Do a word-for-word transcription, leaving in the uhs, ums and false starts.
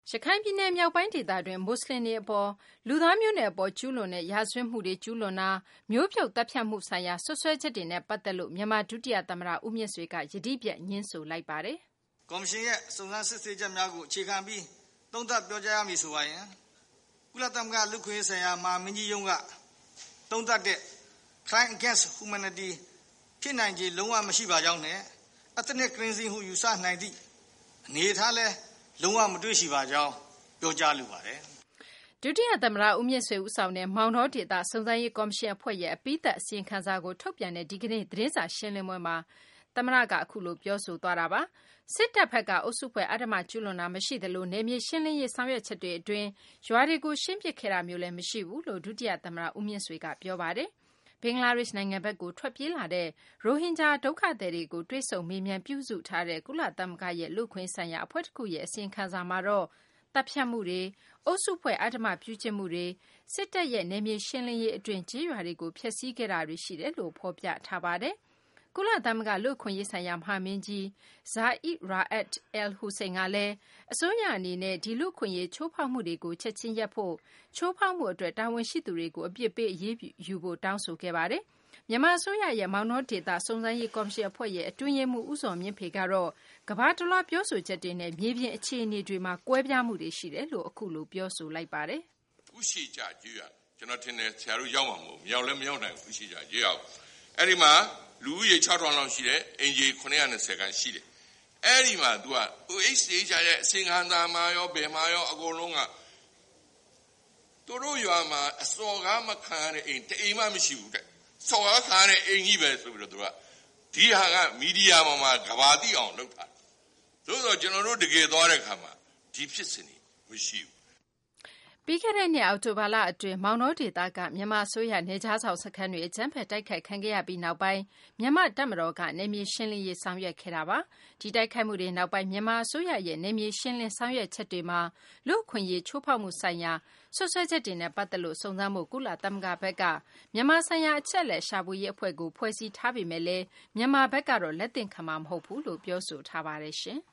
ရခိုင်ပြည်နယ်မြောက်ပိုင်းဒေသတွင်းမွတ်စလင်တွေအပေါ်လူသားမျိုးနွယ်အပေါ်ကျူးလွန်တဲ့ရာဇဝတ်မှုတွေကျူးလွန်တာမျိုးဖြုတ်သတ်ဖြတ်မှုဆိုင်ရာစွပ်စွဲချက်တွေနဲ့ပတ်သက်လို့မြန်မာဒုတိယသမ္မတဦးမြင့်ဆွေကယတိပြတ်ညှင်းဆိုလိုက်ပါတယ်။ကော်မရှင်ရဲ့စုံစမ်းစစ်ဆေးချက်များကိုအခြေခံပြီးသုံးသပ်ပြောကြားရမည်ဆိုပါရင်ကုလသမဂ္ဂလူ့ခွင့်ရေးဆိုင်ရာမဟာမင်းကြီးရုံးကသုံးသပ်တဲ့ crime against humanity ဖြစ်နိုင်ခြေလုံးဝမရှိပါကြောင်းနဲ့ ethnic cleansing ဟုယူဆနိုင်သည့်အနေအထားလဲလုံးဝမတွေ့ရှိပါကြောင်းပြောကြားလိုပါတယ်ဒုတိယသမ္မတဦးမြင့်ဆွေဦးဆောင်တဲ့မောင်တော်ဒေသစုံစမ်းရေးကော်မရှင်အဖွဲ့ရဲ့အပိသက်အစီရင်ခံစာကိုထုတ်ပြန်တဲ့ဒီကနေ့သတင်းစာရှင်းလင်းပွဲမှာသမ္မတကအခုလိုပြောဆိုသွားတာပါစစ်တပ်ဘက်ကအုပ်စုဖွဲ့အဓမ္မကျူးလွန်တာမရှိသလိုနေမြေရှင်းလင်းရေးဆောင်ရွက်ချက်တွေအတွင်းရွာတွေကိုရှင်းပစ်ခဲ့တာမျိုးလည်းမရှိဘူးလို့ဒုတိယသမ္မတဦးမြင့်ဆွေကပြောပါတယ်ဘင်္ဂလားဒေ့ရှ်နိုင်ငံဘက်ကိုထွက်ပြေးလာတဲ့ရိုဟင်ဂျာဒုက္ခသည်တွေကိုတွေ့ဆုံမေးမြန်းပြုစုထားတဲ့ကုလသမဂ္ဂရဲ့လူ့ခွင့်ဆိုင်ရာအဖွဲ့တစ်ခုရဲ့အစီရင်ခံစာမှာတော့တပ်ဖြတ်မှုတွေအုပ်စုဖွဲ့အဓမ္မပြုကျင့်မှုတွေစစ်တပ်ရဲ့နယ်မြေရှင်းလင်းရေးအတွင်းကြေးရွာတွေကိုဖျက်ဆီးခဲ့တာတွေရှိတယ်လို့ဖော်ပြထားပါတယ်ကုလသမဂ္ဂလူ့ခွင့်ရေးဆိုင်ရာမဟာမင်းကြီးဇာအီရာအတ်အယ်ဟူစိန်ကလည်းအစိုးရအနေနဲ့ဒီလူ့ခွင့်ရေးချိုးဖောက်မှုတွေကိုချက်ချင်းရပ်ဖို့ချိုးဖောက်မှုအတွက်တာဝန်ရှိသူတွေကိုအပြစ်ပေးအရေးယူဖို့တောင်းဆိုခဲ့ပါတယ်မြန်မာအစိုးရရဲ့မောင်နှောဒေသစုံစမ်းရေးကော်မရှင်အဖွဲ့ရဲ့အတွင်းရေးမှူးဦးစောမြင့်ဖေကတော့ကမ္ဘာတလွှားပြောဆိုချက်တွေနဲ့မြေပြင်အခြေအနေတွေမှာကွဲပြားမှုတွေရှိတယ်လို့အခုလိုပြောဆိုလိုက်ပါတယ်ဥရှိကြကြည့်ရကျွန်တော်ထင်တယ်ဆရာတို့ရောက်မှာမဟုတ်မရောက်လည်းမရောက်နိုင်ဘူးဥရှိကြကြည့်အောင်အဲ့ဒီမှာလူဦးရေ၆ထောင်လောက်ရှိတယ်အင်ဂျီခုနှစ်ရာ၂၀ခန်းရှိတယ်အဲ့ဒီမှာ तू က အို အိတ်ချ် ရဲ့အစင်ခံစာမှာရောဘယ်မှာရောအကုန်လုံးကသူတို့ရွာမှာအစော်ကားမခံရတဲ့အိမ်တအိမ်မှမရှိဘူးတဲ့စော်ကားခံရတဲ့အိမ်ကြီးပဲဆိုပြီးတော့ तू ကဒီဟာကမီဒီယာပေါ်မှာကဘာတိအောင်လုပ်တာသို့တော့ကျွန်တော်တို့တကယ်သွားတဲ့ခါမှာဒီဖြစ်စဉ်တွေမရှိဘူးပြီးခဲ့တဲ့နှစ်အောက်တိုဘာလအတွင်းမောင်တော်ဒေသကမြန်မာအစိုးရနေကြားဆောင်စခန်းတွေအကြမ်းဖက်တိုက်ခိုက်ခံခဲ့ရပြီးနောက်ပိုင်းမြန်မာတပ်မတော်ကနေမြေရှင်းလင်းရေးဆောင်ရွက်ခဲ့တာပါဒီတိုက်ခိုက်မှုတွေနောက်ပိုင်းမြန်မာအစိုးရရဲ့နေမြေရှင်းလင်းဆောင်ရွက်ချက်တွေမှာလူ့ခွင့်ရေးချိုးဖောက်မှုဆိုင်ရာဆွဆွဲချက်တွေနဲ့ပတ်သက်လို့စုံစမ်းမှုကုလသမဂ္ဂဘက်ကမြန်မာဆိုင်ရာအချက်လက်ရှာဖွေရေးအဖွဲ့ကိုဖွဲ့စည်းထားပေမဲ့လည်းမြန်မာဘက်ကတော့လက်သင့်ခံမှာမဟုတ်ဘူးလို့ပြောဆိုထားပါတယ်ရှင်